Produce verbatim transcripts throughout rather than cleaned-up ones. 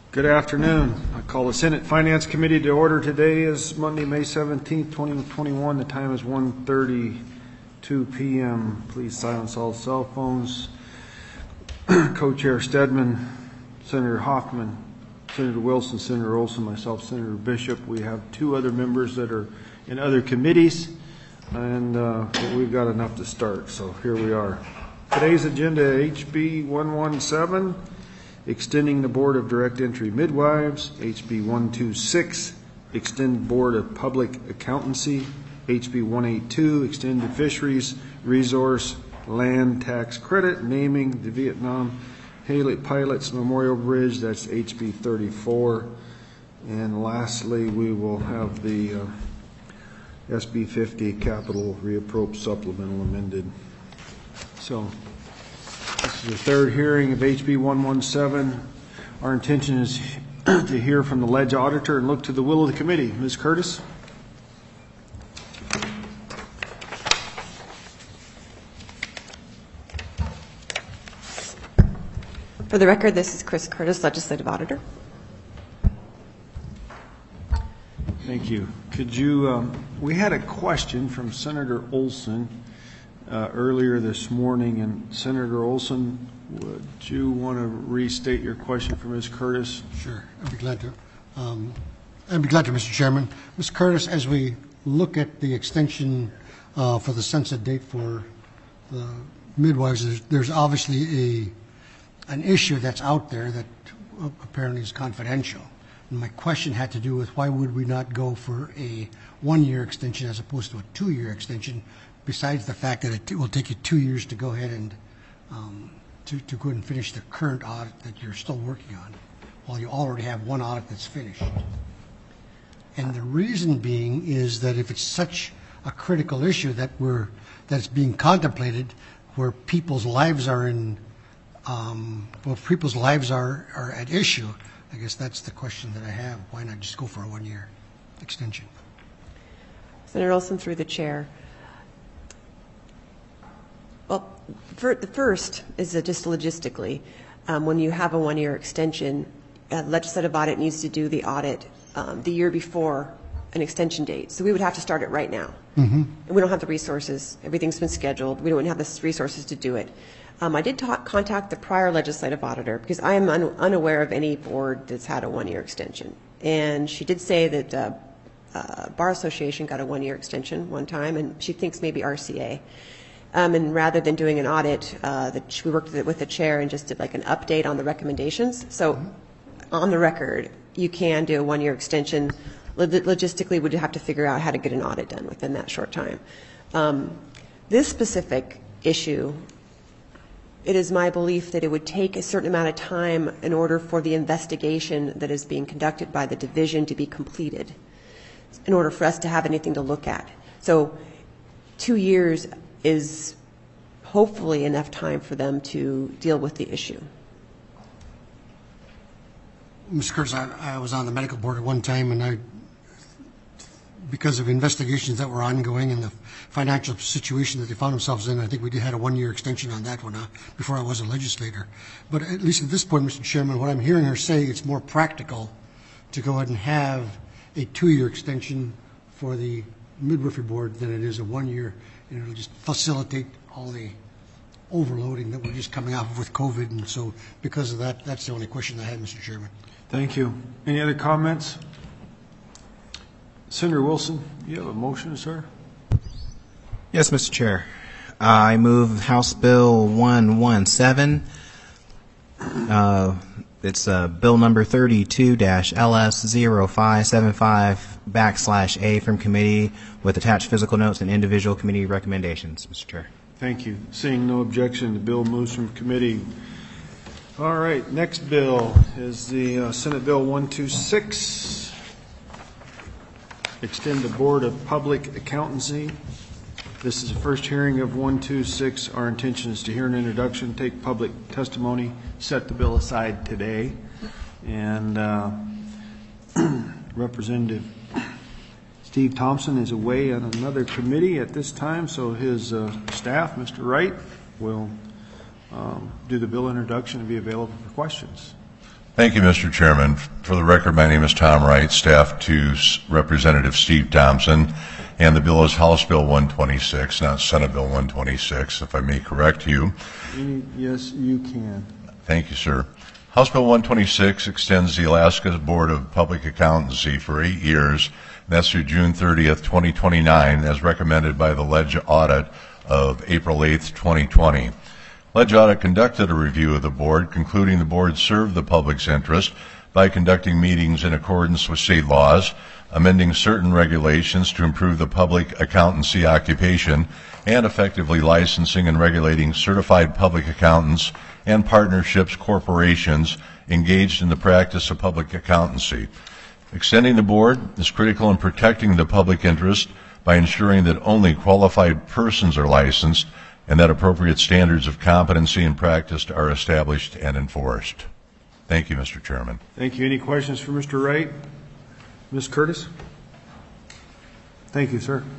Good afternoon. I call the Senate Finance Committee to order. Today is Monday, May seventeenth, twenty twenty-one. The time is one thirty-two p m Please silence all cell phones. Co-Chair Stedman, Senator Hoffman, Senator Wilson, Senator Olson, myself, Senator Bishop. We have two other members that are in other committees, and uh, we've got enough to start, so here we are. Today's agenda, H B one seventeen, extending the Board of Direct Entry Midwives, H B one twenty-six, extend Board of Public Accountancy, H B one eighty-two, extend the Fisheries Resource Land Tax Credit, naming the Vietnam Haley Pilots Memorial Bridge, that's H B thirty-four. And lastly, we will have the uh, S B fifty Capital Reappropriate Supplemental amended. So this is the third hearing of H B one seventeen. Our intention is to hear from the Ledge Auditor and look to the will of the committee. Miz Curtis. For the record, this is Chris Curtis, Legislative Auditor. Thank you. Could you, um, we had a question from Senator Olson uh, earlier this morning, and Senator Olson, would you want to restate your question for Miz Curtis? Sure, I'd be glad to. Um, I'd be glad to, Mister Chairman. Miz Curtis, as we look at the extension uh, for the sunset date for the midwives, there's, there's obviously a an issue that's out there that apparently is confidential. And my question had to do with why would we not go for a one-year extension as opposed to a two-year extension, besides the fact that it will take you two years to go ahead and um, to, to go ahead and finish the current audit that you're still working on, while you already have one audit that's finished. And the reason being is that if it's such a critical issue that we're that's being contemplated, where people's lives are in Um, well, if people's lives are, are at issue, I guess that's the question that I have. Why not just go for a one-year extension? Senator Olson, through the chair. Well, for, the first is that just logistically, um, when you have a one-year extension, a legislative audit needs to do the audit um, the year before an extension date. So we would have to start it right now. Mm-hmm. And we don't have the resources. Everything's been scheduled. We don't have the resources to do it. Um, I did talk, contact the prior legislative auditor because I am un, unaware of any board that's had a one-year extension. And she did say that uh, uh, Bar Association got a one-year extension one time, and she thinks maybe R C A. Um, and rather than doing an audit, uh, that we worked with, with the chair and just did like an update on the recommendations. So mm-hmm. on the record, you can do a one-year extension. Logistically, we'd have to figure out how to get an audit done within that short time. Um, this specific issue, it is my belief that it would take a certain amount of time in order for the investigation that is being conducted by the division to be completed, in order for us to have anything to look at. So two years is hopefully enough time for them to deal with the issue. Miz Curtis, I, I was on the medical board at one time, and I, because of investigations that were ongoing and the financial situation that they found themselves in, I think we did had a one-year extension on that one uh, before I was a legislator. But at least at this point, Mister Chairman, what I'm hearing her say, it's more practical to go ahead and have a two-year extension for the midwifery board than it is a one-year, and it'll just facilitate all the overloading that we're just coming off of with COVID. And so because of that, that's the only question I had, Mister Chairman. Thank you. Any other comments? Senator Wilson, you have a motion, sir? Yes, Mister Chair. I move House Bill one seventeen. Uh, it's uh, bill number thirty-two L S zero five seven five backslash A from committee with attached physical notes and individual committee recommendations, Mister Chair. Thank you. Seeing no objection, the bill moves from committee. All right, next bill is the uh, Senate Bill one twenty-six. Extend the Board of Public Accountancy. This is the first hearing of one twenty-six. Our intention is to hear an introduction, take public testimony, set the bill aside today. And uh, Representative Steve Thompson is away on another committee at this time, so his uh, staff, Mister Wright, will um, do the bill introduction and be available for questions. Thank you, Mister Chairman. For the record, my name is Tom Wright, staff to Representative Steve Thompson, and the bill is House Bill one twenty-six, not Senate Bill one twenty-six, if I may correct you. Yes, you can. Thank you, sir. House Bill one twenty-six extends the Alaska Board of Public Accountancy for eight years, and that's through June thirtieth, twenty twenty-nine, as recommended by the Ledge Audit of April eighth, twenty twenty. Ledge Audit conducted a review of the board, concluding the board served the public's interest by conducting meetings in accordance with state laws, amending certain regulations to improve the public accountancy occupation, and effectively licensing and regulating certified public accountants and partnerships corporations engaged in the practice of public accountancy. Extending the board is critical in protecting the public interest by ensuring that only qualified persons are licensed and that appropriate standards of competency and practice are established and enforced. Thank you, Mister Chairman. Thank you. Any questions for Mister Wright? Miz Curtis? Thank you, sir.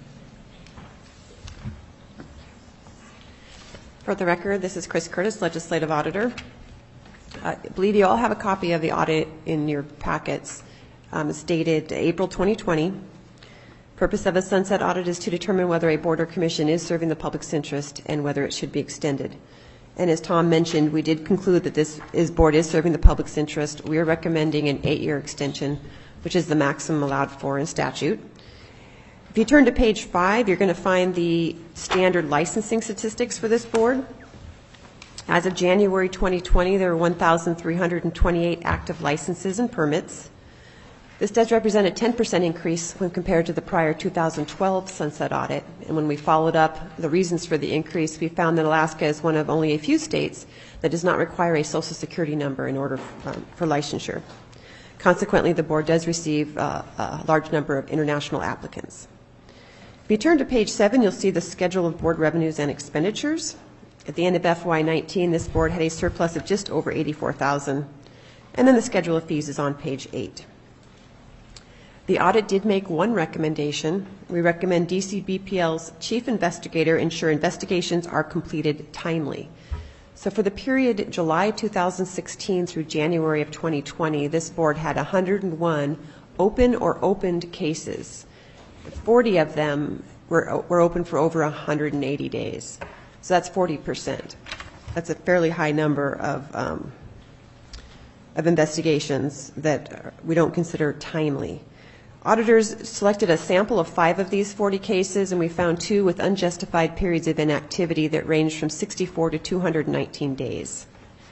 For the record, this is Chris Curtis, Legislative Auditor. I believe you all have a copy of the audit in your packets. Um, it's dated April twenty twenty. Purpose of a sunset audit is to determine whether a board or commission is serving the public's interest and whether it should be extended. And as Tom mentioned, we did conclude that this is, board is serving the public's interest. We are recommending an eight-year extension, which is the maximum allowed for in statute. If you turn to page five, you're going to find the standard licensing statistics for this board. As of January twenty twenty, there were one thousand three hundred twenty-eight active licenses and permits. This does represent a ten percent increase when compared to the prior two thousand twelve sunset audit. And when we followed up the reasons for the increase, we found that Alaska is one of only a few states that does not require a Social Security number in order um, for licensure. Consequently, the board does receive uh, a large number of international applicants. If you turn to page seven, you'll see the schedule of board revenues and expenditures. At the end of F Y nineteen, this board had a surplus of just over eighty-four thousand dollars. And then the schedule of fees is on page eight. The audit did make one recommendation. We recommend D C B P L's chief investigator ensure investigations are completed timely. So for the period July two thousand sixteen through January of twenty twenty, this board had one hundred one open or opened cases. forty of them were, were open for over one hundred eighty days. So that's forty percent. That's a fairly high number of, um, of investigations that we don't consider timely. Auditors selected a sample of five of these forty cases, and we found two with unjustified periods of inactivity that ranged from sixty-four to two hundred nineteen days.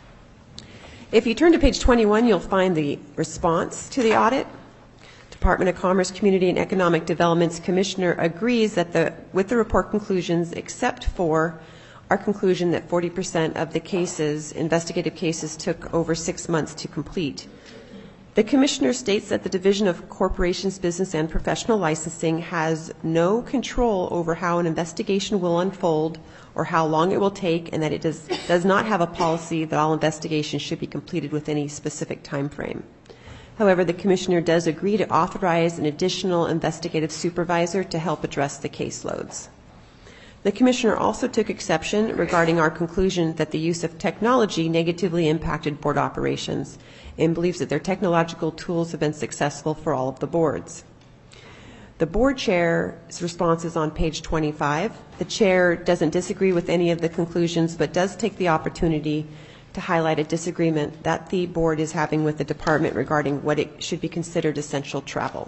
If you turn to page twenty-one, you'll find the response to the audit. Department of Commerce, Community and Economic Development's commissioner agrees that the, with the report conclusions, except for our conclusion that forty percent of the cases, investigative cases, took over six months to complete. The Commissioner states that the Division of Corporations, Business, and Professional Licensing has no control over how an investigation will unfold or how long it will take, and that it does, does not have a policy that all investigations should be completed within a specific time frame. However, the Commissioner does agree to authorize an additional investigative supervisor to help address the caseloads. The Commissioner also took exception regarding our conclusion that the use of technology negatively impacted board operations and believes that their technological tools have been successful for all of the boards. The board chair's response is on page twenty-five. The chair doesn't disagree with any of the conclusions, but does take the opportunity to highlight a disagreement that the board is having with the department regarding what it should be considered essential travel.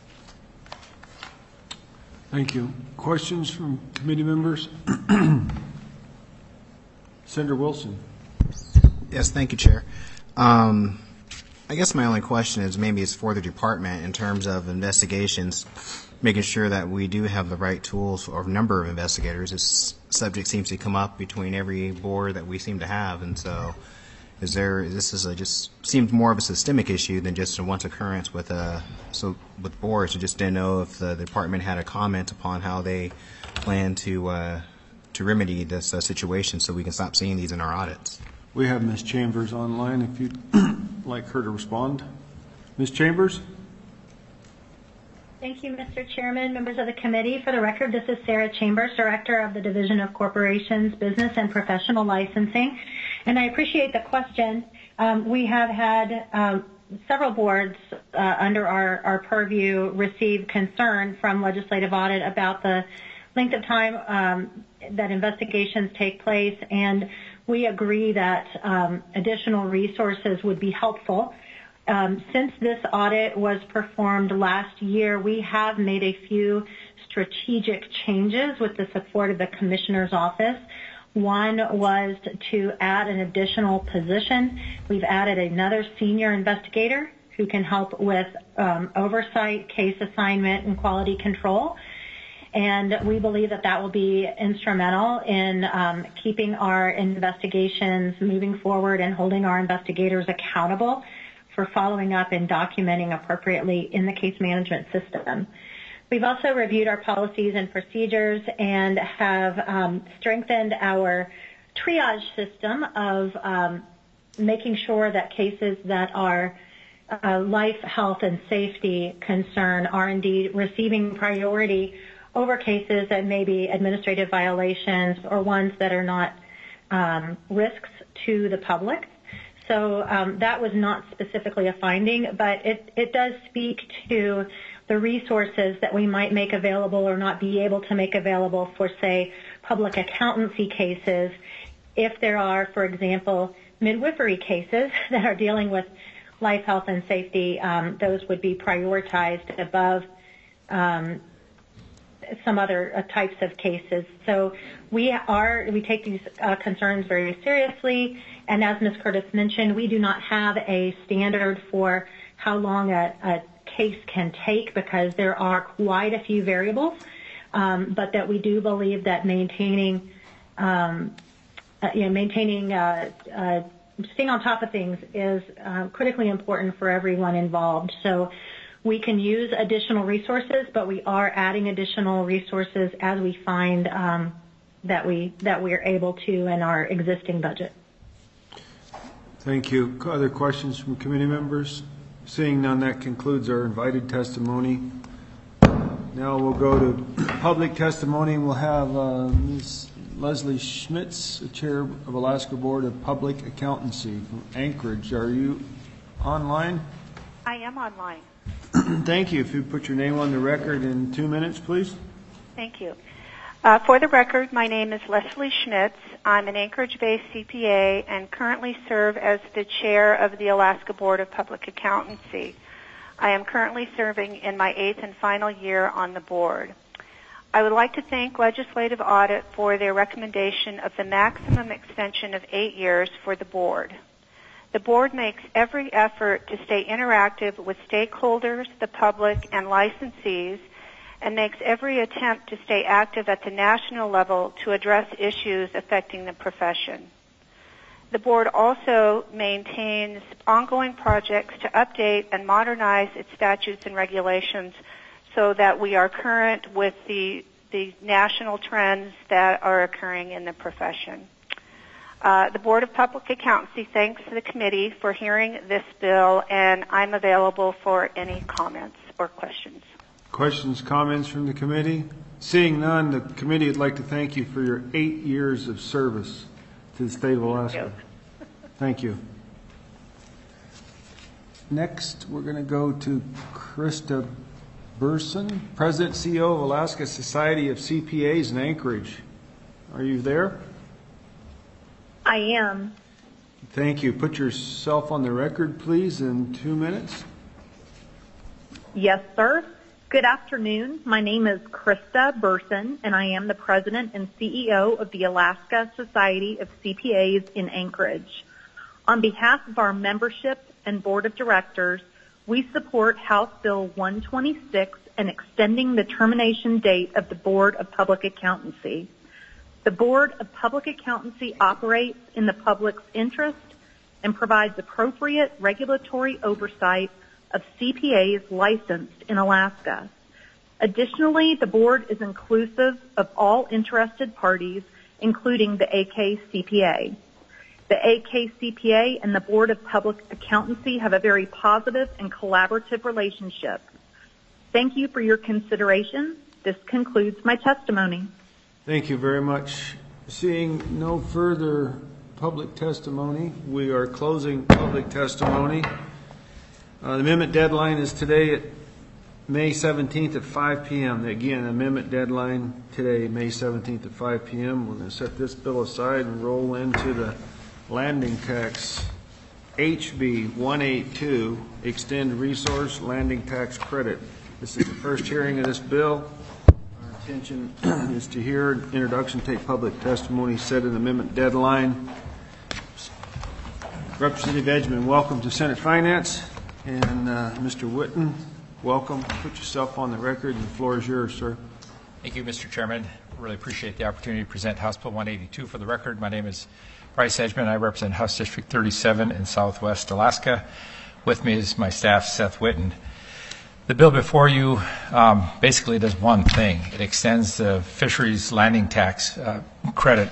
Thank you. Questions from committee members? Senator Wilson. Yes, thank you, Chair. Um, I guess my only question is maybe it's for the department in terms of investigations, making sure that we do have the right tools or number of investigators. This subject seems to come up between every board that we seem to have, and so is there, this is a, just seems more of a systemic issue than just a once occurrence with uh so with boards. I just didn't know if the department had a comment upon how they plan to uh, to remedy this uh, situation so we can stop seeing these in our audits. We have Miz Chambers online if you'd like her to respond. Miz Chambers? Thank you, Mister Chairman, members of the committee. For the record, this is Sarah Chambers, Director of the Division of Corporations, Business, and Professional Licensing. And I appreciate the question. Um, we have had um, several boards uh, under our, our purview receive concern from legislative audit about the length of time um, that investigations take place, and we agree that um, additional resources would be helpful. Um, since this audit was performed last year, we have made a few strategic changes with the support of the Commissioner's Office. One was to add an additional position. We've added another senior investigator who can help with um, oversight, case assignment, and quality control. And we believe that that will be instrumental in um, keeping our investigations moving forward and holding our investigators accountable for following up and documenting appropriately in the case management system. We've also reviewed our policies and procedures and have um, strengthened our triage system of um, making sure that cases that are uh, life, health, and safety concern are indeed receiving priority over cases that may be administrative violations or ones that are not um, risks to the public. So um, that was not specifically a finding, but it, it does speak to the resources that we might make available or not be able to make available for, say, public accountancy cases if there are, for example, midwifery cases that are dealing with life, health, and safety. Um, those would be prioritized above um, some other uh, types of cases. So we are we take these uh, concerns very seriously, and as Miz Curtis mentioned, we do not have a standard for how long a, a case can take because there are quite a few variables, um, but that we do believe that maintaining, um, uh, you know, maintaining, uh, uh, staying on top of things is uh, critically important for everyone involved. So we can use additional resources, but we are adding additional resources as we find um, that we that we are able to in our existing budget. Thank you. Other questions from committee members? Seeing none, that concludes our invited testimony. Now we'll go to public testimony. We'll have uh, Miz Leslie Schmitz, the Chair of Alaska Board of Public Accountancy from Anchorage. Are you online? I am online. Thank you. If you put your name on the record in two minutes, please. Thank you. Uh, for the record, my name is Leslie Schmitz. I'm an Anchorage-based C P A and currently serve as the chair of the Alaska Board of Public Accountancy. I am currently serving in my eighth and final year on the board. I would like to thank Legislative Audit for their recommendation of the maximum extension of eight years for the board. The board makes every effort to stay interactive with stakeholders, the public, and licensees, and makes every attempt to stay active at the national level to address issues affecting the profession. The board also maintains ongoing projects to update and modernize its statutes and regulations so that we are current with the, the national trends that are occurring in the profession. Uh, the Board of Public Accountancy thanks the committee for hearing this bill, and I'm available for any comments or questions. Questions, comments from the committee? Seeing none, the committee would like to thank you for your eight years of service to the state of Alaska. Thank you. Next, we're going to go to Krista Burson, President C E O of Alaska Society of C P As in Anchorage. Are you there? I am. Thank you. Put yourself on the record, please, in two minutes. Yes, sir. Good afternoon. My name is Krista Burson, and I am the President and C E O of the Alaska Society of C P As in Anchorage. On behalf of our membership and Board of Directors, we support House Bill one twenty-six and extending the termination date of the Board of Public Accountancy. The Board of Public Accountancy operates in the public's interest and provides appropriate regulatory oversight of C P As licensed in Alaska. Additionally, the board is inclusive of all interested parties, including the A K C P A. The A K C P A and the Board of Public Accountancy have a very positive and collaborative relationship. Thank you for your consideration. This concludes my testimony. Thank you very much. Seeing no further public testimony. We are closing public testimony. Uh, the amendment deadline is today at May seventeenth at five p.m. Again, amendment deadline today, May seventeenth at five p.m. We're going to set this bill aside and roll into the landing tax H B one eighty-two, Extend Resource Landing Tax Credit. This is the first hearing of this bill. Our intention is to hear introduction, take public testimony, set an amendment deadline. Representative Edgman, welcome to Senate Finance. And uh, Mister Whitten, welcome. Put yourself on the record, and the floor is yours, sir. Thank you, Mister Chairman. Really appreciate the opportunity to present House Bill one eighty-two for the record. My name is Bryce Edgman. I represent House District thirty-seven in Southwest Alaska. With me is my staff, Seth Whitten. The bill before you um, basically does one thing. It extends the fisheries landing tax uh, credit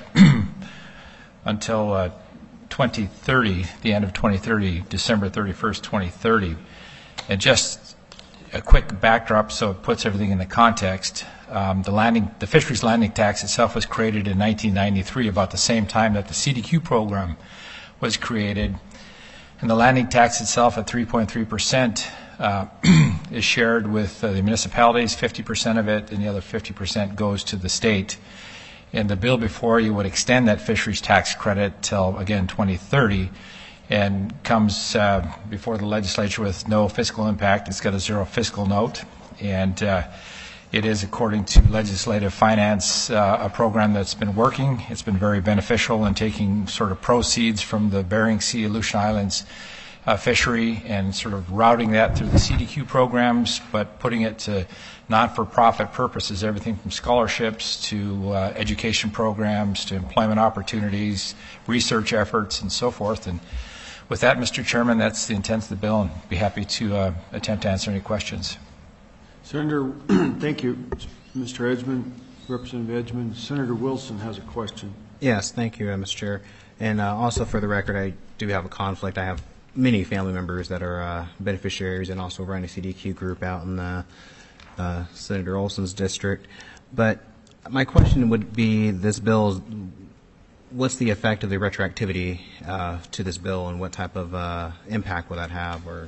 until uh, twenty thirty, the end of twenty thirty, December thirty-first, twenty thirty. And just a quick backdrop so it puts everything in the context. Um, the landing, the fisheries landing tax itself was created in nineteen ninety-three, about the same time that the C D Q program was created. And the landing tax itself at three point three percent uh, is shared with uh, the municipalities, fifty percent of it, and the other fifty percent goes to the state. And the bill before you would extend that fisheries tax credit till, again, twenty thirty, and comes uh, before the legislature with no fiscal impact. It's got a zero fiscal note, and uh, it is, according to legislative finance, uh, a program that's been working. It's been very beneficial in taking sort of proceeds from the Bering Sea, Aleutian Islands uh, fishery and sort of routing that through the C D Q programs, but putting it to not-for-profit purposes, everything from scholarships to uh, education programs to employment opportunities, research efforts, and so forth. And with that, Mister Chairman, that's the intent of the bill, and I'd be happy to uh, attempt to answer any questions. Senator, thank you, Mister Edgman, Representative Edgman. Senator Wilson has a question. Yes, thank you, uh, Mister Chair. And uh, also for the record, I do have a conflict. I have many family members that are uh, beneficiaries and also run a C D Q group out in the, uh, Senator Olson's district. But my question would be, this bill, what's the effect of the retroactivity uh, to this bill, and what type of uh, impact will that have, or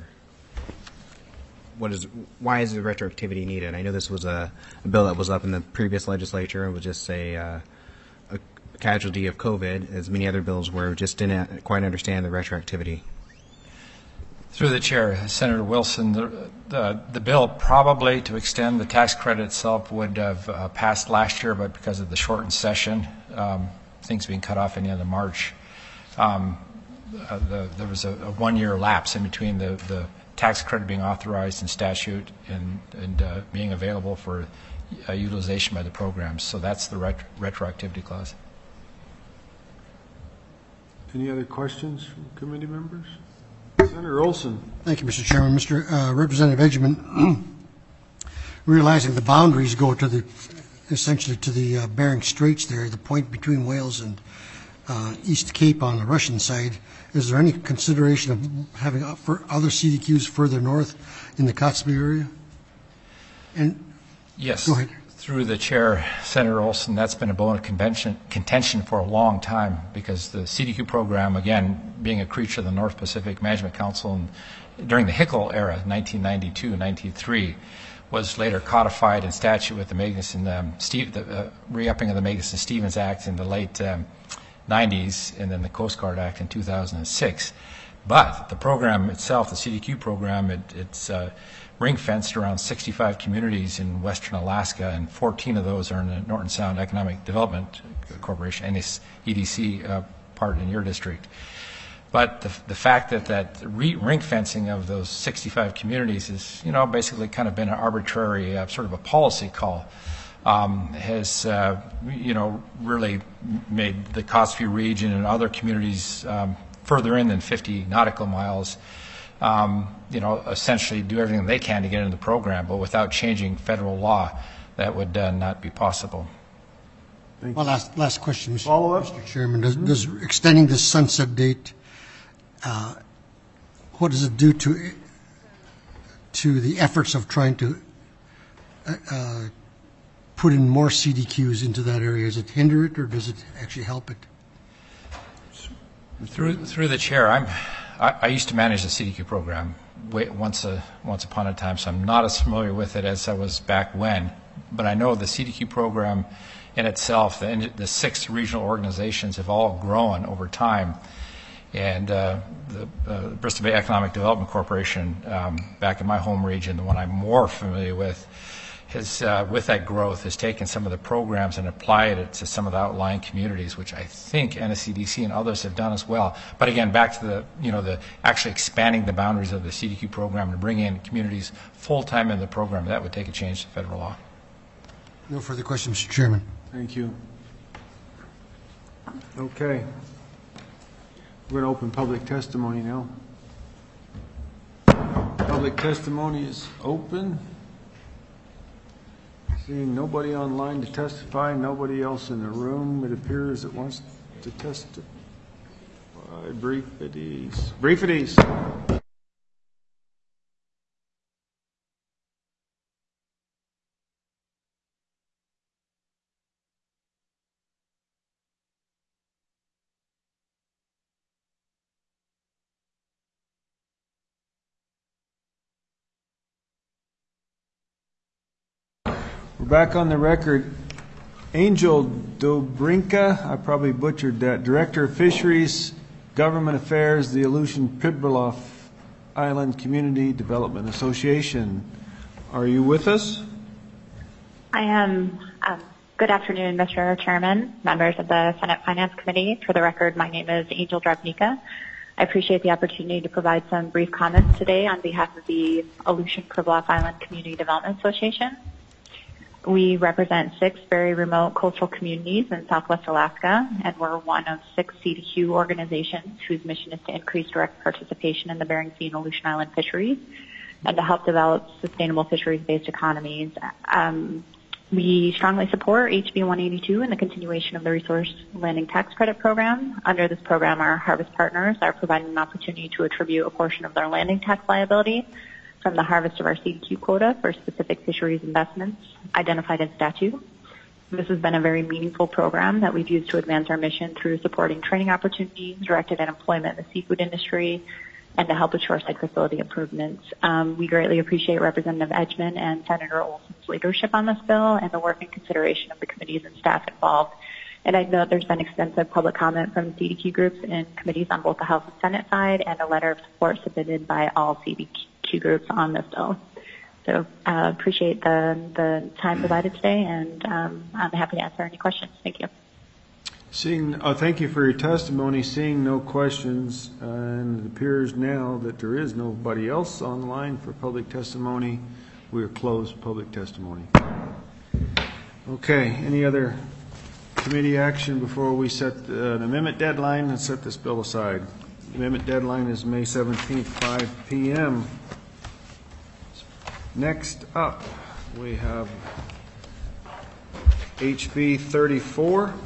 what is, why is the retroactivity needed? I know this was a, a bill that was up in the previous legislature and was just a, uh, a casualty of COVID, as many other bills were, just didn't quite understand the retroactivity. Through the chair, Senator Wilson, the, the, the bill probably to extend the tax credit itself would have uh, passed last year, but because of the shortened session, um, things being cut off in the end of March, um, uh, the, there was a, a one-year lapse in between the, the tax credit being authorized in statute and, and uh, being available for uh, utilization by the programs. So that's the ret retroactivity clause. Any other questions from committee members? Senator Olson. Thank you, Mister Chairman. Mister Uh, Representative Edgman, realizing the boundaries go to the essentially to the uh, Bering Straits there, the point between Wales and uh, East Cape on the Russian side. Is there any consideration of having uh, for other C D Qs further north in the Kotzebue area? And yes, go ahead. Through the chair, Senator Olson, that's been a bone of convention, contention for a long time, because the C D Q program, again, being a creature of the North Pacific Management Council, and during the Hickel era, nineteen ninety-two, ninety-three, was later codified in statute with the Magnuson, um, Steve, the uh, re-upping of the Magnuson-Stevens Act in the late um, nineties, and then the Coast Guard Act in two thousand six. But the program itself, the C D Q program, it, it's uh, ring-fenced around sixty-five communities in western Alaska, and fourteen of those are in the Norton Sound Economic Development Corporation, N S E D C uh, part in your district. But the, the fact that that re ring-fencing of those sixty-five communities is, you know, basically kind of been an arbitrary uh, sort of a policy call, um, has, uh, you know, really made the Kotzebue region and other communities um, further in than fifty nautical miles, um, you know, essentially do everything they can to get into the program, but without changing federal law, that would uh, not be possible. Thank Well, you. last last question, Mister Follow up? Mister Chairman. Does, does extending this sunset date, uh, what does it do to to the efforts of trying to uh, uh, put in more C D Qs into that area? Does it hinder it, or does it actually help it? Through through the chair, I'm I, I used to manage the C D Q program way, once a once upon a time, so I'm not as familiar with it as I was back when. But I know the C D Q program in itself, the, the six regional organizations have all grown over time. And uh, the uh, Bristol Bay Economic Development Corporation, um, back in my home region, the one I'm more familiar with, has, uh, with that growth, has taken some of the programs and applied it to some of the outlying communities, which I think N S C D C and others have done as well. But again, back to the, you know, the actually expanding the boundaries of the C D Q program to bring in communities full-time in the program, that would take a change to federal law. No further questions, Mister Chairman. Thank you. Okay. We're going to open public testimony now. Public testimony is open. Seeing nobody online to testify, nobody else in the room, it appears that wants to testify. Brief at ease. Brief at ease. We're back on the record. Angel Dobrinka, I probably butchered that, Director of Fisheries, Government Affairs, the Aleutian Pribilof Island Community Development Association. Are you with us? I am. Um, good afternoon, Mister Chairman, members of the Senate Finance Committee. For the record, my name is Angel Dobrinka. I appreciate the opportunity to provide some brief comments today on behalf of the Aleutian Pribilof Island Community Development Association. We represent six very remote coastal communities in Southwest Alaska, and we're one of six C D Q organizations whose mission is to increase direct participation in the Bering Sea and Aleutian Island fisheries and to help develop sustainable fisheries-based economies. Um, we strongly support H B one eighty-two and the continuation of the Resource Landing Tax Credit Program. Under this program, our harvest partners are providing an opportunity to attribute a portion of their landing tax liability from the harvest of our C D Q quota for specific fisheries investments identified in statute. This has been a very meaningful program that we've used to advance our mission through supporting training opportunities directed at employment in the seafood industry and to help with shoreside facility improvements. Um, we greatly appreciate Representative Edgman and Senator Olson's leadership on this bill and the work and consideration of the committees and staff involved. And I know there's been extensive public comment from C D Q groups in committees on both the House and Senate side and a letter of support submitted by all C D Q groups on this bill. So uh, appreciate the, the time provided today, and um, I'm happy to answer any questions. Thank you. Seeing, uh, thank you for your testimony. Seeing no questions, uh, and it appears now that there is nobody else online for public testimony, we are closed public testimony. Okay, any other committee action before we set the, uh, an amendment deadline and set this bill aside? The amendment deadline is May seventeenth, five p m Next up, we have H B thirty-four,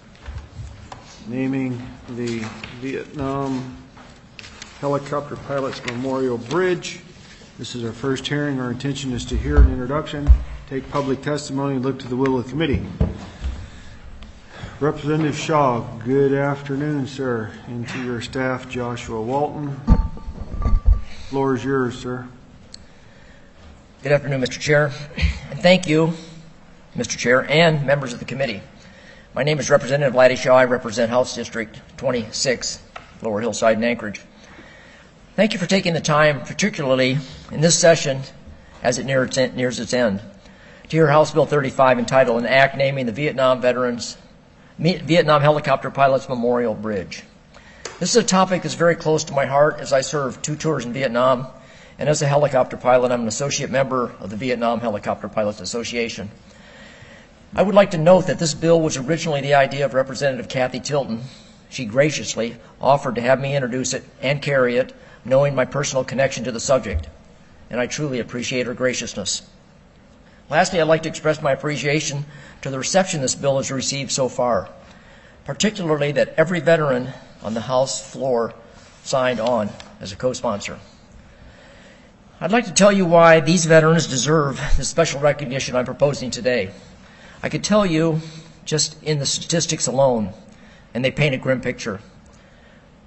naming the Vietnam Helicopter Pilots Memorial Bridge. This is our first hearing. Our intention is to hear an introduction, take public testimony, and look to the will of the committee. Representative Shaw, good afternoon, sir, and to your staff, Joshua Walton. Floor is yours, sir. Good afternoon, Mister Chair, and thank you, Mister Chair, and members of the committee. My name is Representative Laddie Shaw. I represent House District twenty-six, Lower Hillside in Anchorage. Thank you for taking the time, particularly in this session as it nears its end, to hear House Bill thirty-five entitled An Act Naming the Vietnam Veterans Vietnam Helicopter Pilots Memorial Bridge. This is a topic that's very close to my heart as I served two tours in Vietnam, and as a helicopter pilot, I'm an associate member of the Vietnam Helicopter Pilots Association. I would like to note that this bill was originally the idea of Representative Kathy Tilton. She graciously offered to have me introduce it and carry it, knowing my personal connection to the subject, and I truly appreciate her graciousness. Lastly, I'd like to express my appreciation to the reception this bill has received so far, particularly that every veteran on the House floor signed on as a co-sponsor. I'd like to tell you why these veterans deserve the special recognition I'm proposing today. I could tell you just in the statistics alone, and they paint a grim picture.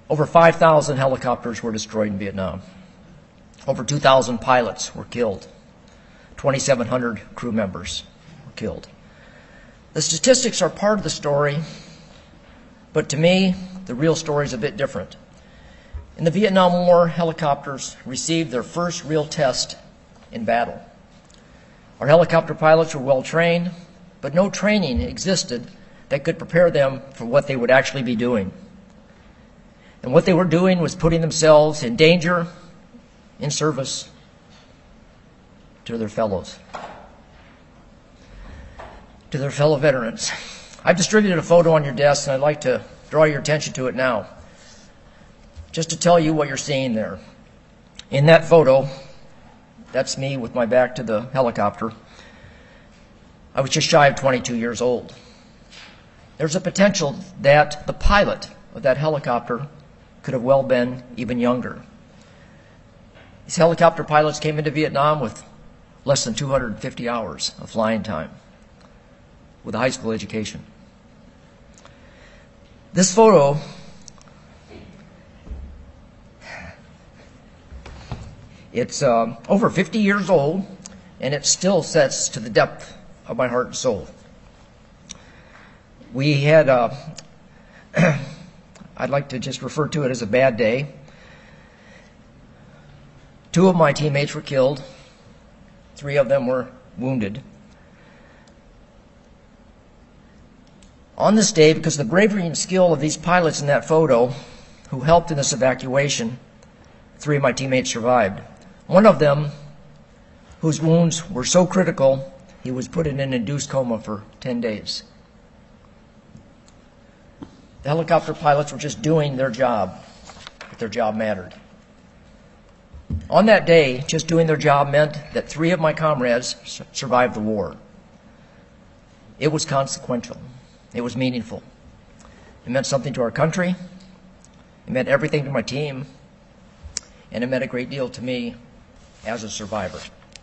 Over five thousand helicopters were destroyed in Vietnam. Over two thousand pilots were killed. twenty-seven hundred crew members were killed. The statistics are part of the story, but to me, the real story is a bit different. In the Vietnam War, helicopters received their first real test in battle. Our helicopter pilots were well trained, but no training existed that could prepare them for what they would actually be doing. And what they were doing was putting themselves in danger in service to their fellows, to their fellow veterans. I've distributed a photo on your desk, and I'd like to draw your attention to it now, just to tell you what you're seeing there. In that photo, that's me with my back to the helicopter. I was just shy of twenty-two years old. There's a potential that the pilot of that helicopter could have well been even younger. These helicopter pilots came into Vietnam with less than two hundred fifty hours of flying time, with a high school education. This photo it's um, over fifty years old, and it still sets to the depth of my heart and soul. We had, uh, I'd like to just refer to it as a bad day. Two of my teammates were killed. Three of them were wounded. On this day, because of the bravery and skill of these pilots in that photo who helped in this evacuation, three of my teammates survived. One of them, whose wounds were so critical, he was put in an induced coma for ten days. The helicopter pilots were just doing their job, but their job mattered. On that day, just doing their job meant that three of my comrades survived the war. It was consequential. It was meaningful. It meant something to our country. It meant everything to my team. And it meant a great deal to me as a survivor.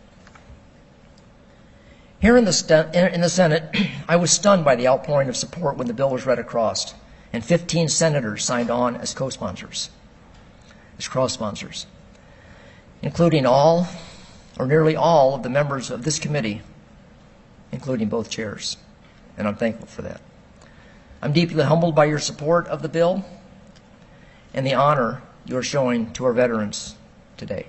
Here in the, st- in the Senate, I was stunned by the outpouring of support when the bill was read across, and fifteen senators signed on as co-sponsors, as cross-sponsors, including all, or nearly all, of the members of this committee, including both chairs, and I'm thankful for that. I'm deeply humbled by your support of the bill and the honor you are showing to our veterans today.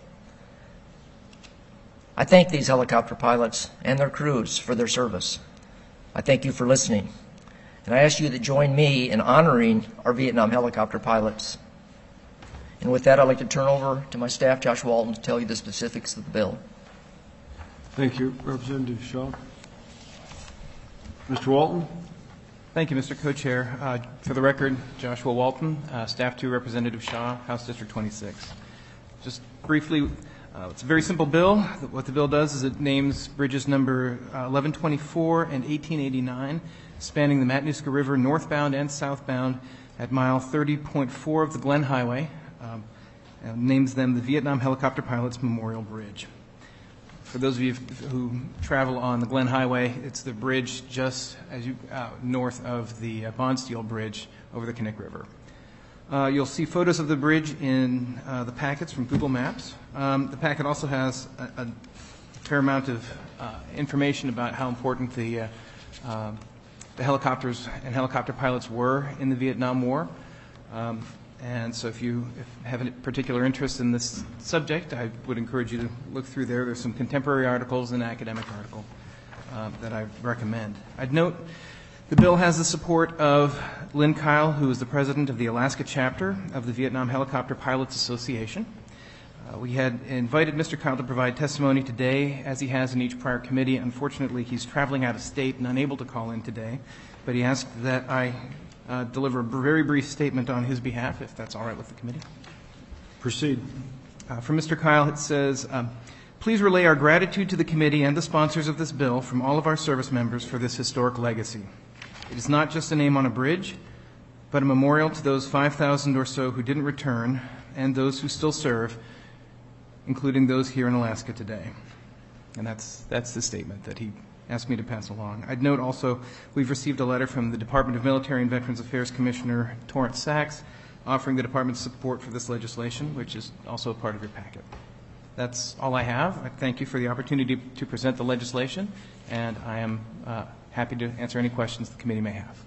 I thank these helicopter pilots and their crews for their service. I thank you for listening. And I ask you to join me in honoring our Vietnam helicopter pilots. And with that, I'd like to turn over to my staff, Josh Walton, to tell you the specifics of the bill. Thank you, Representative Shaw. Mister Walton? Thank you, Mister Co-Chair. Uh, for the record, Joshua Walton, uh, Staff two, Representative Shaw, House District twenty-six. Just briefly, uh, it's a very simple bill. What the bill does is it names bridges number uh, eleven twenty-four and eighteen eighty-nine, spanning the Matanuska River northbound and southbound at mile thirty point four of the Glenn Highway, um, and names them the Vietnam Helicopter Pilots Memorial Bridge. For those of you who travel on the Glenn Highway, it's the bridge just as you uh, north of the uh, Bondsteel Bridge over the Knik River. Uh, you'll see photos of the bridge in uh, the packets from Google Maps. Um, the packet also has a, a fair amount of uh, information about how important the, uh, uh, the helicopters and helicopter pilots were in the Vietnam War. Um, And so if you if have a particular interest in this subject, I would encourage you to look through there. There's some contemporary articles and an academic article uh, that I recommend. I'd note the bill has the support of Lynn Kyle, who is the president of the Alaska chapter of the Vietnam Helicopter Pilots Association. Uh, we had invited Mister Kyle to provide testimony today, as he has in each prior committee. Unfortunately, he's traveling out of state and unable to call in today, but he asked that I Uh, deliver a very brief statement on his behalf, if that's all right with the committee. Proceed. Uh, from Mister Kyle, it says, um, please relay our gratitude to the committee and the sponsors of this bill from all of our service members for this historic legacy. It is not just a name on a bridge, but a memorial to those five thousand or so who didn't return and those who still serve, including those here in Alaska today. And that's, that's the statement that he asked me to pass along. I'd note also we've received a letter from the Department of Military and Veterans Affairs Commissioner Torrance Sachs offering the department's support for this legislation, which is also a part of your packet. That's all I have. I thank you for the opportunity to present the legislation, and I am uh, happy to answer any questions the committee may have.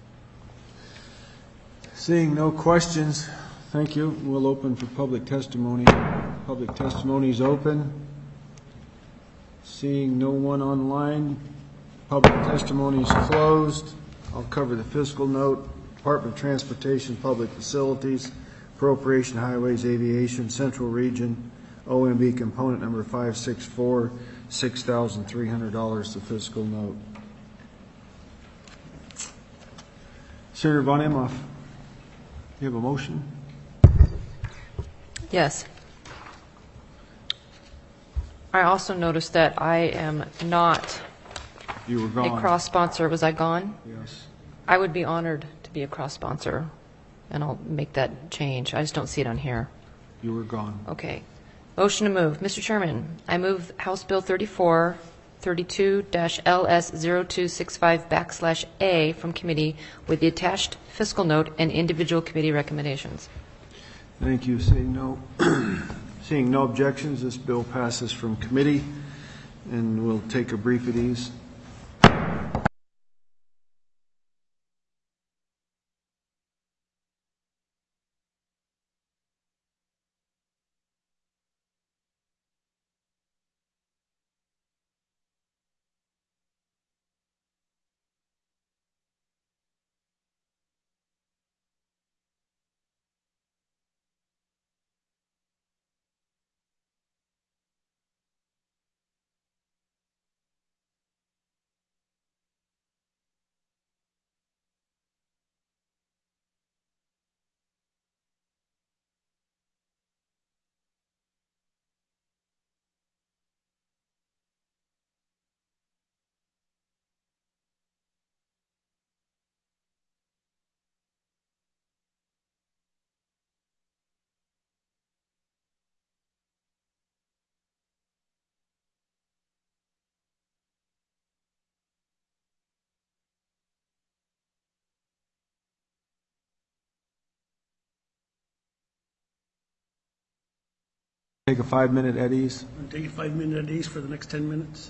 Seeing no questions, thank you. We'll open for public testimony. Public testimony is open. Seeing no one online, public testimony is closed. I'll cover the fiscal note. Department of Transportation, Public Facilities, Appropriation, Highways, Aviation, Central Region, O M B component number five six four, six thousand three hundred dollars, the fiscal note. Senator Von Imhoff, you have a motion? Yes. I also noticed that I am not You were gone. a cross-sponsor. Was I gone? Yes. I would be honored to be a cross-sponsor, and I'll make that change. I just don't see it on here. You were gone. Okay. Motion to move. Mister Chairman, I move House Bill thirty-four thirty-two L S zero two six five backslash A from committee with the attached fiscal note and individual committee recommendations. Thank you. Seeing no, seeing no objections, this bill passes from committee, and we'll take a brief at ease. Take a five-minute at ease. Take a five-minute at ease for the next ten minutes.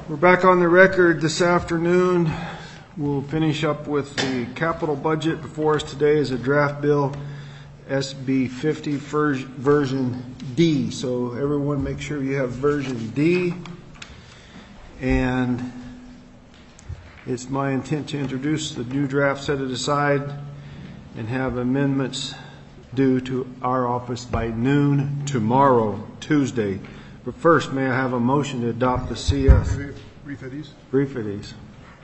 We're back on the record this afternoon. We'll finish up with the capital budget. Before us today is a draft bill, S B fifty version D. So everyone make sure you have version D. And it's my intent to introduce the new draft, set it aside, and have amendments due to our office by noon tomorrow, Tuesday. But first, may I have a motion to adopt the C S? Brief at ease. Brief at ease.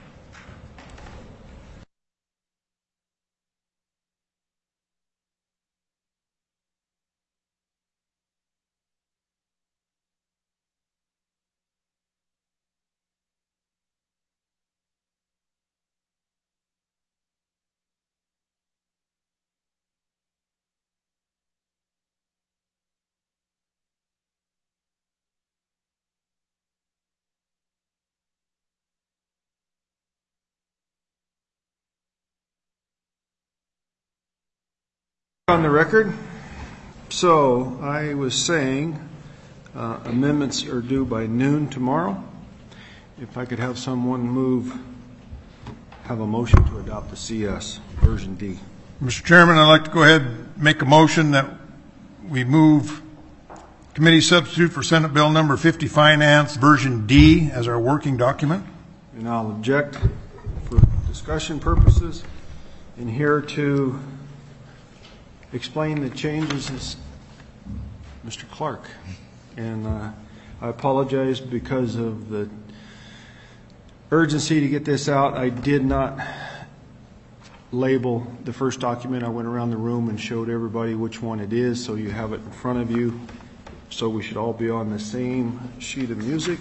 On the record. So I was saying uh, amendments are due by noon tomorrow. If I could have someone move, have a motion to adopt the C S version D. Mister Chairman, I'd like to go ahead and make a motion that we move committee substitute for Senate Bill number fifty Finance version D as our working document. And I'll object for discussion purposes. And here to explain the changes is Mister Clark. And uh, I apologize because of the urgency to get this out. I did not label the first document. I went around the room and showed everybody which one it is, so you have it in front of you. So we should all be on the same sheet of music.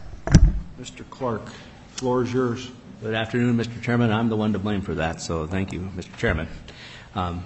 Mister Clark, the floor is yours. Good afternoon, Mister Chairman. I'm the one to blame for that, so thank you, Mister Chairman. Um,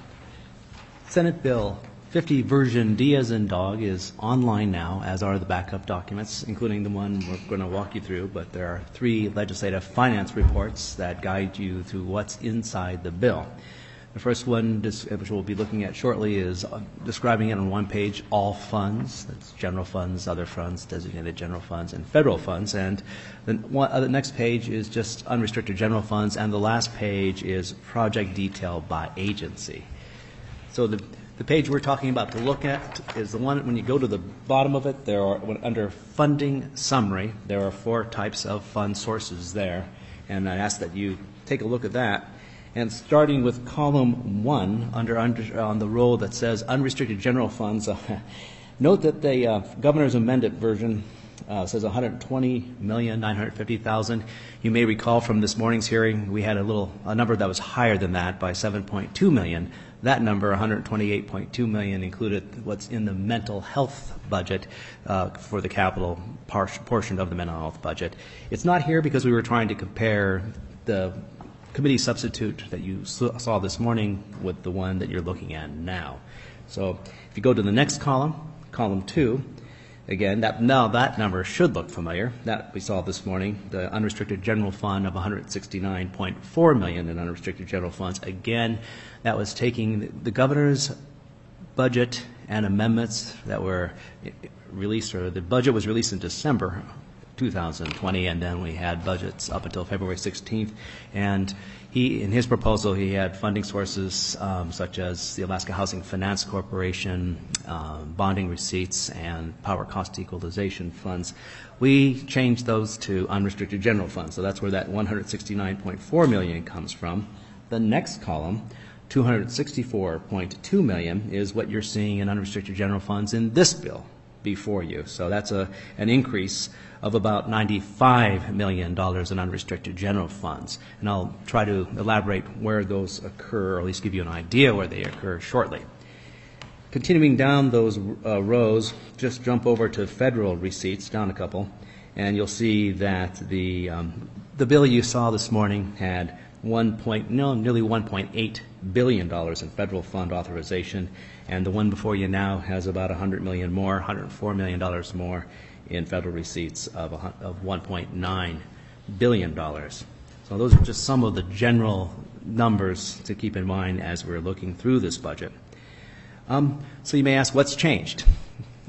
Senate Bill fifty version D as in dog is online now, as are the backup documents, including the one we're going to walk you through, but there are three legislative finance reports that guide you through what's inside the bill. The first one, which we'll be looking at shortly, is describing it on one page, all funds. That's general funds, other funds, designated general funds, and federal funds. And the, one, uh, the next page is just unrestricted general funds, and the last page is project detail by agency. So the, the page we're talking about to look at is the one, when you go to the bottom of it, there are, under funding summary, there are four types of fund sources there. And I ask that you take a look at that. And starting with column one, under, under on the row that says unrestricted general funds, uh, note that the uh, governor's amended version uh, says one hundred twenty million nine hundred fifty thousand. You may recall from this morning's hearing we had a little a number that was higher than that by seven point two million. That number, one hundred twenty-eight point two million, included what's in the mental health budget uh, for the capital par- portion of the mental health budget. It's not here because we were trying to compare the committee substitute that you saw this morning with the one that you're looking at now. So if you go to the next column, column two, again, that, now that number should look familiar. That we saw this morning, the unrestricted general fund of one hundred sixty-nine point four million dollars in unrestricted general funds. Again, that was taking the governor's budget and amendments that were released, or the budget was released in December two thousand twenty, and then we had budgets up until February sixteenth. And he, in his proposal, he had funding sources um, such as the Alaska Housing Finance Corporation, uh, bonding receipts, and power cost equalization funds. We changed those to unrestricted general funds, so that's where that one hundred sixty-nine point four million dollars comes from. The next column, two hundred sixty-four point two million dollars, is what you're seeing in unrestricted general funds in this bill before you. So that's a, an increase of about ninety-five million dollars in unrestricted general funds. And I'll try to elaborate where those occur, or at least give you an idea where they occur shortly. Continuing down those uh, rows, just jump over to federal receipts, down a couple, and you'll see that the, um, the bill you saw this morning had one point, no, nearly one point eight billion dollars in federal fund authorization, and the one before you now has about one hundred million more, one hundred four million dollars more in federal receipts of, a, of one point nine billion dollars. So those are just some of the general numbers to keep in mind as we're looking through this budget. Um, so you may ask, what's changed?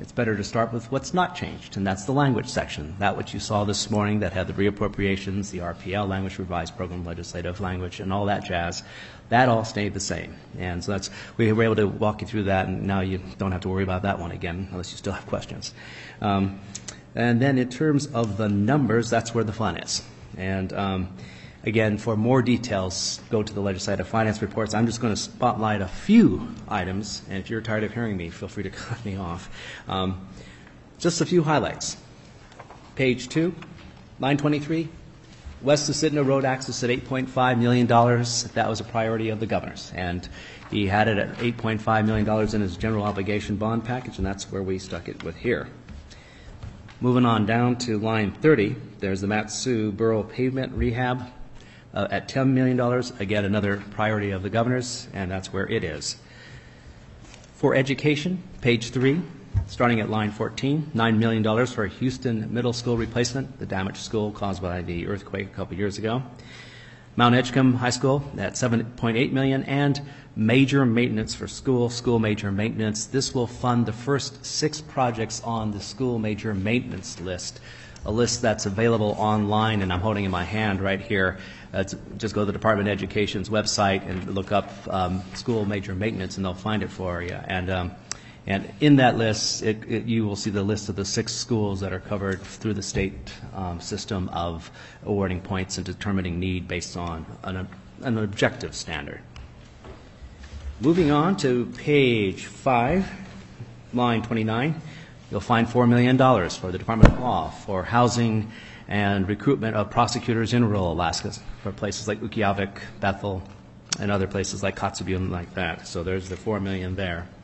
it's better to start with what's not changed, and that's the language section. That which you saw this morning that had the reappropriations, the R P L language, revised program legislative language, and all that jazz, that all stayed the same. And so that's, we were able to walk you through that, and now you don't have to worry about that one again, unless you still have questions. Um, and then in terms of the numbers, that's where the fun is. And um, again, for more details, go to the legislative finance reports. I'm just going to spotlight a few items, and if you're tired of hearing me, feel free to cut me off. Um, just a few highlights. Page two, line twenty-three, West Susitna Road access at eight point five million dollars. That was a priority of the governor's, and he had it at eight point five million dollars in his general obligation bond package, and that's where we stuck it with here. Moving on down to line thirty, there's the Mat-Su Borough Pavement Rehab uh, at ten million dollars. Again, another priority of the governor's, and that's where it is. For education, page three, starting at line fourteen, nine million dollars for Houston Middle School replacement, the damaged school caused by the earthquake a couple years ago. Mount Edgecombe High School at seven point eight million dollars, and major maintenance for school, school major maintenance. This will fund the first six projects on the school major maintenance list, a list that's available online, and I'm holding in my hand right here. Uh, just go to the Department of Education's website and look up um, school major maintenance, and they'll find it for you. And um, and in that list, it, it, you will see the list of the six schools that are covered through the state um, system of awarding points and determining need based on an, an objective standard. Moving on to page five, line twenty-nine, you'll find four million dollars for the Department of Law for housing and recruitment of prosecutors in rural Alaska for places like Utqiagvik, Bethel, and other places like Kotzebue and like that. So there's the four million dollars there.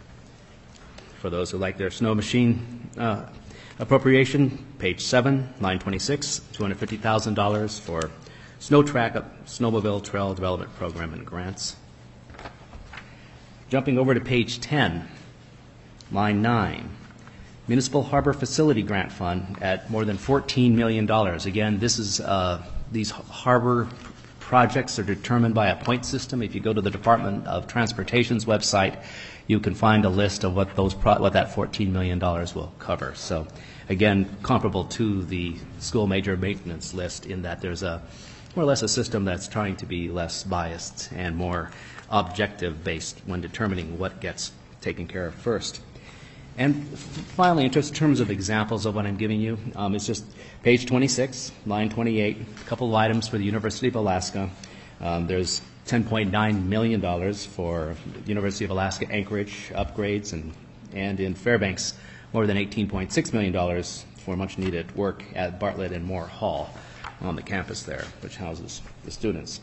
For those who like their snow machine uh, appropriation, page seven, line twenty-six, two hundred fifty thousand dollars for snow track, snowmobile trail development program and grants. Jumping over to page ten, line nine, Municipal Harbor Facility Grant Fund at more than fourteen million dollars. Again, this is uh, these harbor projects are determined by a point system. If you go to the Department of Transportation's website, you can find a list of what those pro- what that fourteen million dollars will cover. So, again, comparable to the school major maintenance list in that there's a more or less a system that's trying to be less biased and more objective based when determining what gets taken care of first. And finally, in just terms of examples of what I'm giving you, um, it's just page twenty-six, line twenty-eight, a couple of items for the University of Alaska. Um, there's ten point nine million dollars for University of Alaska Anchorage upgrades, and, and in Fairbanks, more than eighteen point six million dollars for much needed work at Bartlett and Moore Hall on the campus there, which houses the students.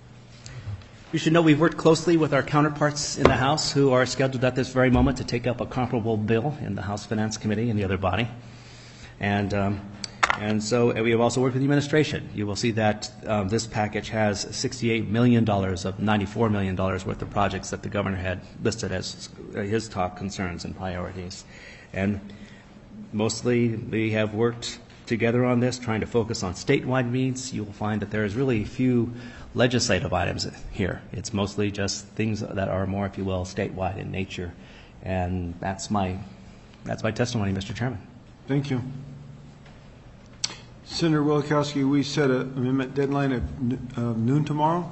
You should know we've worked closely with our counterparts in the House who are scheduled at this very moment to take up a comparable bill in the House Finance Committee and the other body. And um, and so we have also worked with the administration. You will see that um, this package has sixty-eight million dollars of ninety-four million dollars worth of projects that the governor had listed as his top concerns and priorities. And mostly we have worked together on this, trying to focus on statewide needs. You will find that there is really few legislative items here. It's mostly just things that are more, if you will, statewide in nature. And that's my that's my testimony, Mister Chairman. Thank you. Senator Wilkowski, we set an amendment deadline at uh, noon tomorrow.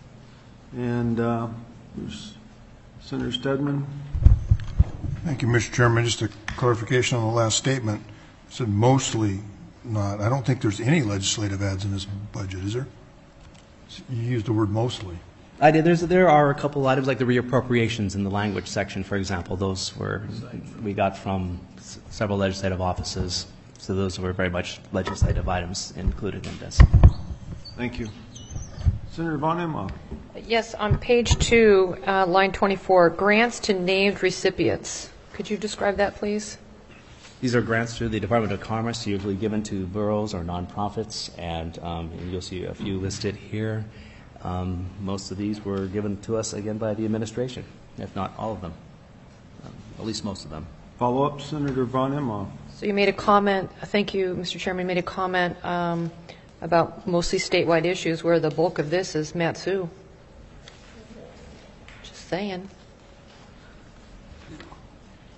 And uh, Senator Stedman. Thank you, Mister Chairman. Just a clarification on the last statement. I said mostly not. I don't think there's any legislative ads in this budget, is there? You used the word mostly. I did. There's, there are a couple items like the reappropriations in the language section, for example. Those were we got from s- several legislative offices, so those were very much legislative items included in this. Thank you. Senator Von Imhoff. Yes, on page two, uh, line twenty-four, grants to named recipients. Could you describe that, please? These are grants through the Department of Commerce, usually given to boroughs or nonprofits, and, um, and you'll see a few listed here. Um, most of these were given to us, again, by the administration, if not all of them, um, at least most of them. Follow up, Senator Von Imhoff. So you made a comment, thank you, Mister Chairman, made a comment um, about mostly statewide issues where the bulk of this is Mat-Su. Just saying.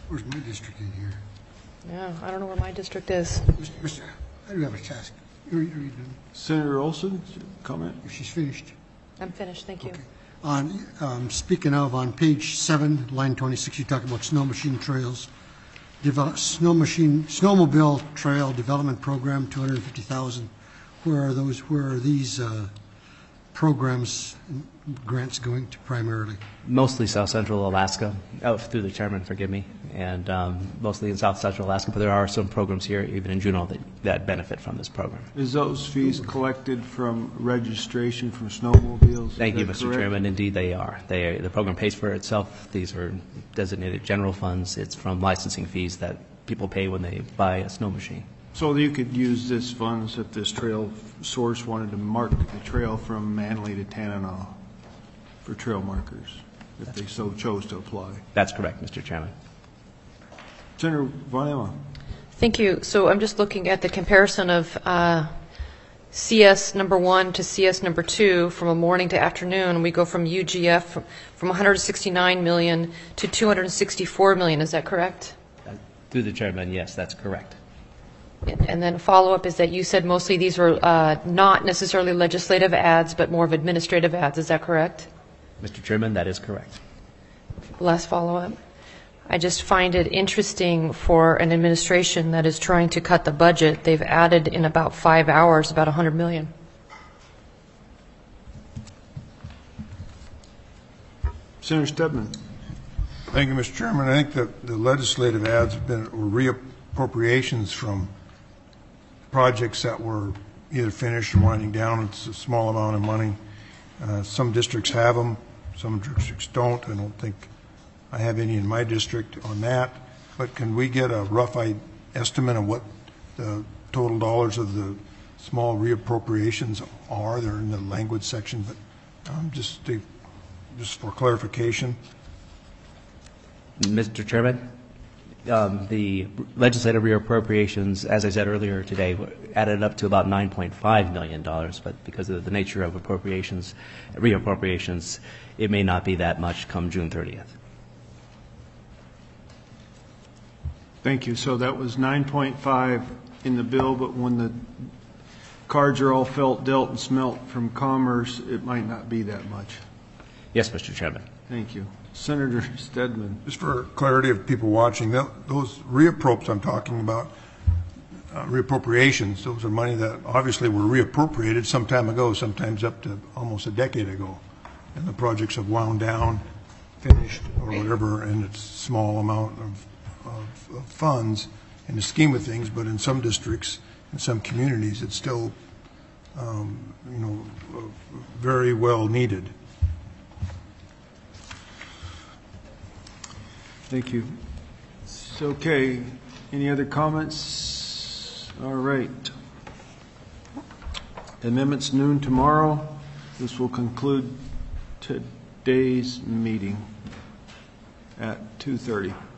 Where's my district in here? Yeah, I don't know where my district is. Mister I do have a task. Are you, are you done? Senator Olson, comment? She's finished. I'm finished, thank you. On, um, speaking of, on page seven, line twenty-six, you talk about snow machine trails. Develop, snow machine, snowmobile trail development program, two hundred fifty thousand. Where are those, where are these, uh, programs, and grants going to primarily? Mostly South Central Alaska, oh, through the chairman, forgive me, and um, mostly in South Central Alaska, but there are some programs here, even in Juneau, that, that benefit from this program. Is those fees collected from registration from snowmobiles? Thank Is you, that Mister correct? Chairman. Indeed, they are. They are. The program pays for itself. These are designated general funds. It's from licensing fees that people pay when they buy a snow machine. So you could use this funds if this trail source wanted to mark the trail from Manly to Tanana for trail markers, if they so chose to apply. That's correct, Mister Chairman. Senator Von Emma. Thank you. So I'm just looking at the comparison of uh, C S number one to C S number two from a morning to afternoon. We go from U G F from, from one hundred sixty-nine million to two hundred sixty-four million. Is that correct? Uh, through the chairman, yes, that's correct. And then a follow-up is that you said mostly these were uh, not necessarily legislative ads, but more of administrative ads. Is that correct? Mister Chairman, that is correct. Last follow-up. I just find it interesting for an administration that is trying to cut the budget. They've added in about five hours about one hundred million. Senator Stedman. Thank you, Mister Chairman. I think that the legislative ads have been or reappropriations from projects that were either finished or winding down. It's a small amount of money. Uh, some districts have them, some districts don't. I don't think I have any in my district on that. But can we get a rough estimate of what the total dollars of the small reappropriations are? They're in the language section, but um, just to, just for clarification. Mister Chairman, um, the legislative reappropriations, as I said earlier today, added up to about nine point five million dollars, but because of the nature of appropriations, reappropriations, it may not be that much come June thirtieth. Thank you. So that was nine point five in the bill, but when the cards are all felt, dealt, and smelt from Commerce, it might not be that much. Yes, Mister Chairman. Thank you. Senator Stedman. Just for clarity of people watching, that, those reappropes I'm talking about, uh, reappropriations, those are money that obviously were reappropriated some time ago, sometimes up to almost a decade ago. And the projects have wound down, finished, or whatever, and it's a small amount of, of, of funds in the scheme of things, but in some districts, in some communities, it's still, um, you know, uh, very well needed. Thank you. It's okay. Any other comments? All right. Amendments noon tomorrow. This will conclude today's meeting at two thirty.